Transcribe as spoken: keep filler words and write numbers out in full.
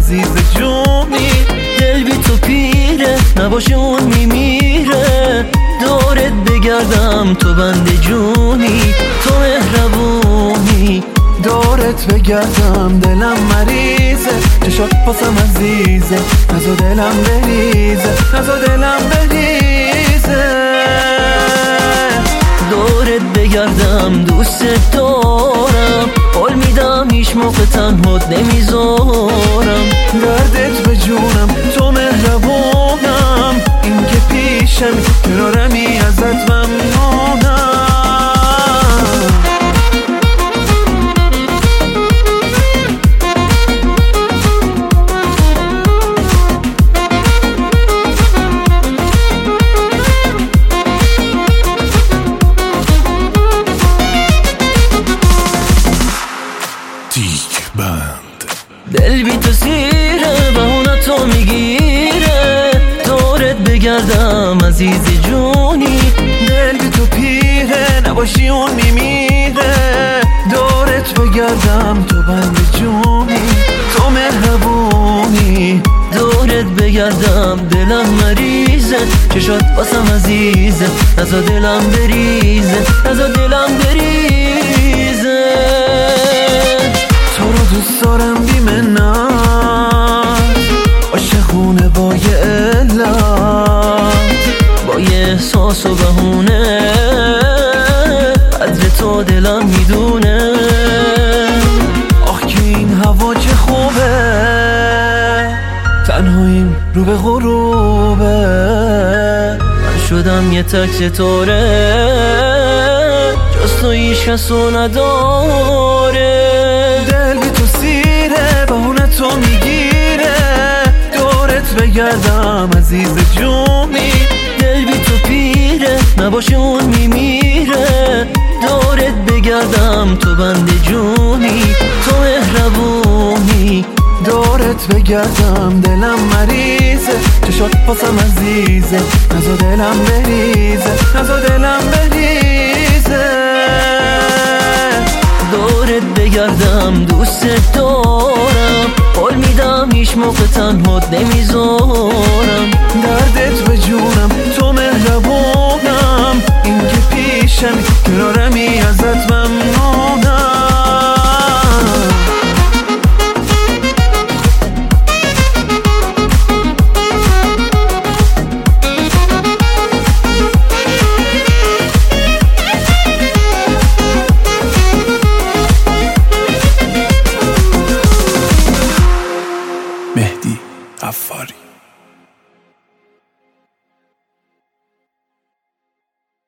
عزیز جونی. دل بی تو پیره نباشه اون میمیره، دورت بگردم تو بنده جونی، تو مهربونی. دورت بگردم دلم مریضه، چشات پاسم عزیزه، نزا دلم بریزه، نزا دلم بریزه. دورت بگردم دوست دارم، قول میدم هیچ موقع تنهات نمیذارم. دردت به جونم تو مهربونم، این که پیشم کنارمی ازت ممنونم. دل بی تو سیره بهونه تو میگیره، دورت بگردم عزیز جونی. دل بی تو پیره نباشی اون میمیره، دورت بگردم تو بند جونی، تو مهربونی. دورت بگردم دلم مریضه، چشات باسم عزیزه، نزا دلم بریزه، نزا دلم بریزه. تو رو دوست دارم بی منت، عاشقونه با یه علت، با یه احساس و بهونه، قدر تو دلم میدونه. آخ که این هوا چه خوبه، تنهاییم رو به غروبه. من شدم یه تک ستاره، جز تو هیچ کس رو نداره. دل بی تو سیره بهونه تو میگیره، دورت بگردم عزیز جونی. دل بی تو پیره نباشه اون میمیره، دورت بگردم تو بنده جونی، تو مهربونی. دورت بگردم دلم مریضه، چشات پاسم عزیزه، نزا دلم بریزه، نزا دلم بریزه. دورت بگردم دوست دارم، قول میدم هیچ موقع تنهات نمیذارم. دردت به جونم تو مهربونم، این که پیشم کنارمی ازت ممنونم. مهدی عفاری.